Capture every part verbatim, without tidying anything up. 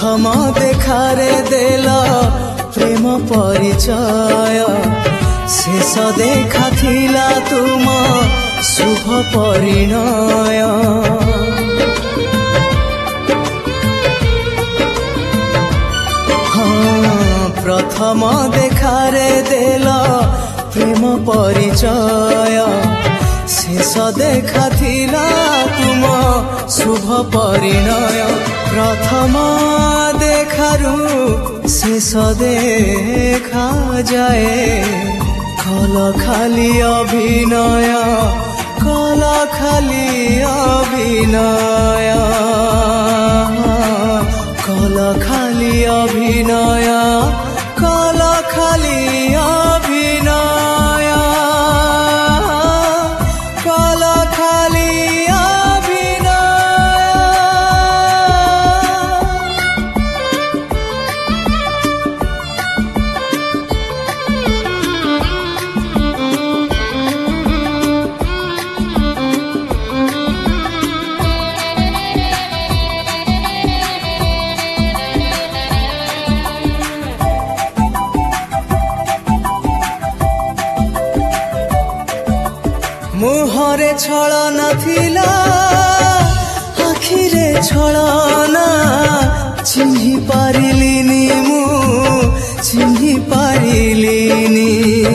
प्रथम देखारे देला प्रेम परिचय शेष देखा थिला तुम शुभ परिणय हाँ प्रथम देखारे देला प्रेम परिचय शेष देखा थिला तुम शुभ परिणय प्रथम देखारू शेष देखा जाए कल खाली अभिनय कल खाली अभिनय कल खाली अभिनय कल खाली अभिनय कल खाली मुहरे छलना थिला आखिरे छलना चिन्हि पारिलिनी मु चिन्हि पारिलिनी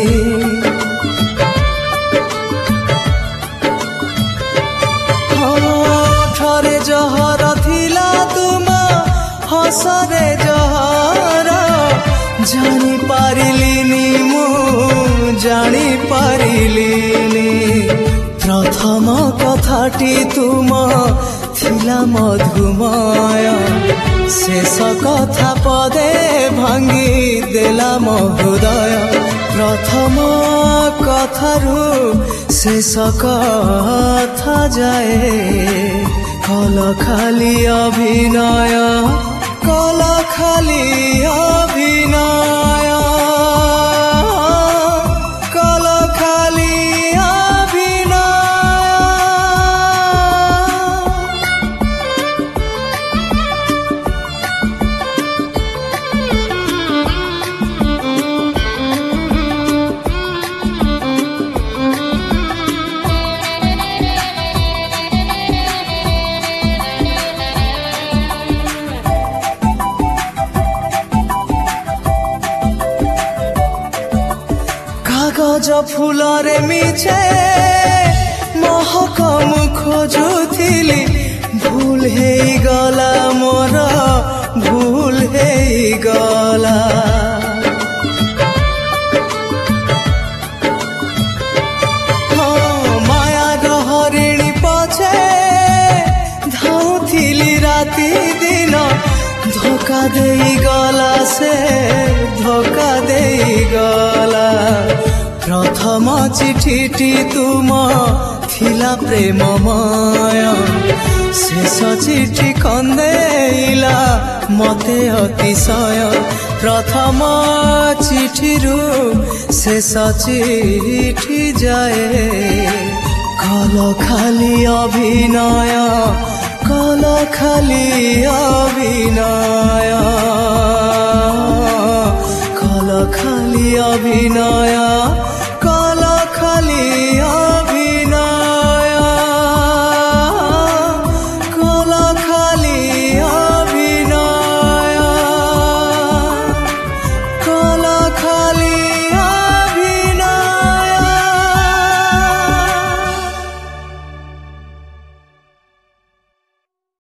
ओठरे जहर थिला तुम हसरे जहर जानी पारिलिनी मु जानी पारिलिनी प्रथम कथाटी तुम थिला मधुमय शेष कथा पदे भांगी देला मो हृदय प्रथम कथारू शेष कथा जाए कल खाली अभिनय कल खाली अभिनय कल खाली कागज फूलरे मिछे महक मु खोजुथिली भूल हे गला मोर भूल हे गला हाँ माया हरिणी पछे धाउथिली राति दिन धोखा देई गला से धोखा देई गला प्रथम चिठीटी तुम थिला प्रेममय शेष चिठी कंदेला मते अतिशय प्रथम चिठीरू शेष चिठी जाए कल खाली अभिनय कल खाली अभिनय कल खाली अभिनय